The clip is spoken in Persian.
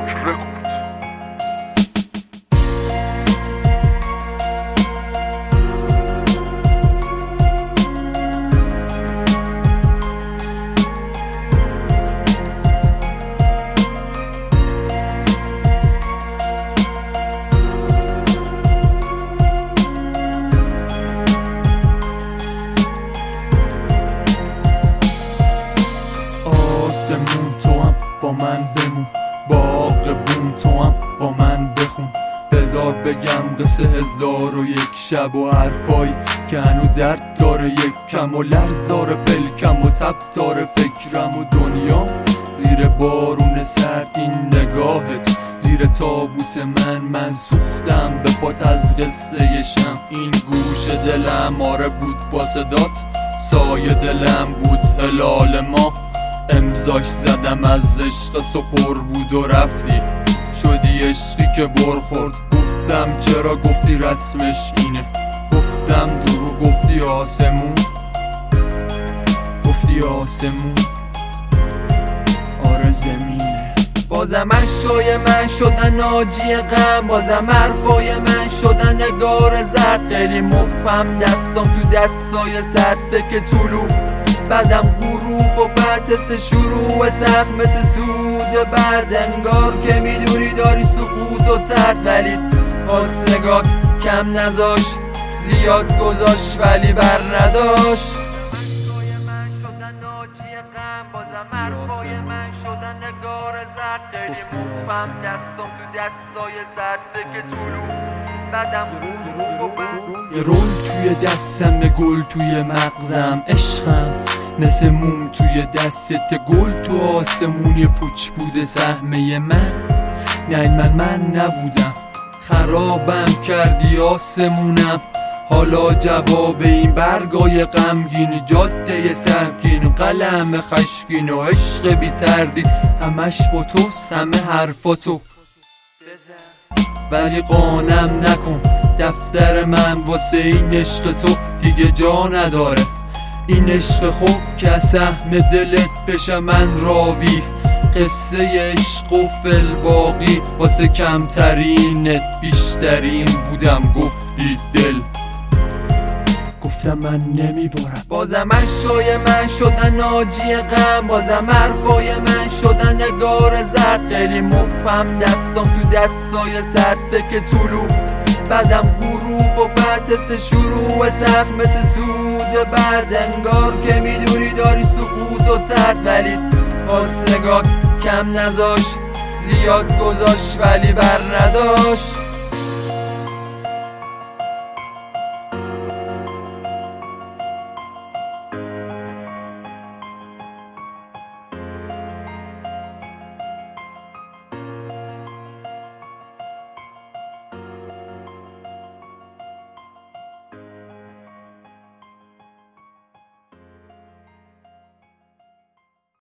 راک رکورد. آسمون تو هم با من بمون، باغبون تو هم با من بخون. بذار بگم قصه 1001 شب و حرفایی که هنو درد داره، یک کم و لرز داره پلکم و تب داره فکرم و دنیا زیر بارون سرد. این نگاهت زیر تابوت من سوختم به پات از قصه شم. این گوش دلم آره بود با صدات، سایه دلم بود هلال ما. امضاش زدم از عشق تو پر بود و رفتی، شدی عشقی که برخورد. گفتم چرا گفتی رسمش اینه، گفتم دروغ گفتی آسمون، گفتی آسمون آره زمینه. بازم اشای من شدن ناجی غم، بازم حرفای من شدن نگار زرد. خیلی مبهم دستام تو دستای سرد، فکر طلوع بعدم غروب و بعد شروع تخت مثل سود بعد. انگار که میدونی داری سقوط و ترد، ولی آسنگات کم نذاش، زیاد گذاش ولی بر نداشت. حرفای من شدن ناجی غم، بازم حرفای من شدن نگار زرد. خیلی مبهم دستام تو دستای سرد، فکر طلوع بعدم غروب و بعد. یه رول توی دستم، گل توی مغزم، عشقم مثل موم توی دستت، گل تو آسمونی پوچ بوده سهمه من. نه من نبودم، خرابم کردی آسمونم. حالا جواب این برگای غمگین، جاده سنگین، قلم خشکین و عشق بی تردید. همش با توست، همه حرفاتو، ولی قانم نکن دفتر من واسه این عشق تو دیگه جا نداره. این عشق خوب که سهم دلت بشه من راوی، قصه عشق و فلباقی واسه کمترینت بیشترین بودم. گفتی دل، گفتم من نمیبارم. بازم اشای من شدن ناجی غم، بازم حرفای من شدن نگار زرد. خیلی مبهم دستام تو دستای سرد، فکر طلوع بعدم غروب و بعد شروع تخت مثل سود بعد. انگار که میدونی داری سقوط و ترد، ولی آسنگات کم نذاش، زیاد گذاش ولی بر نداشت.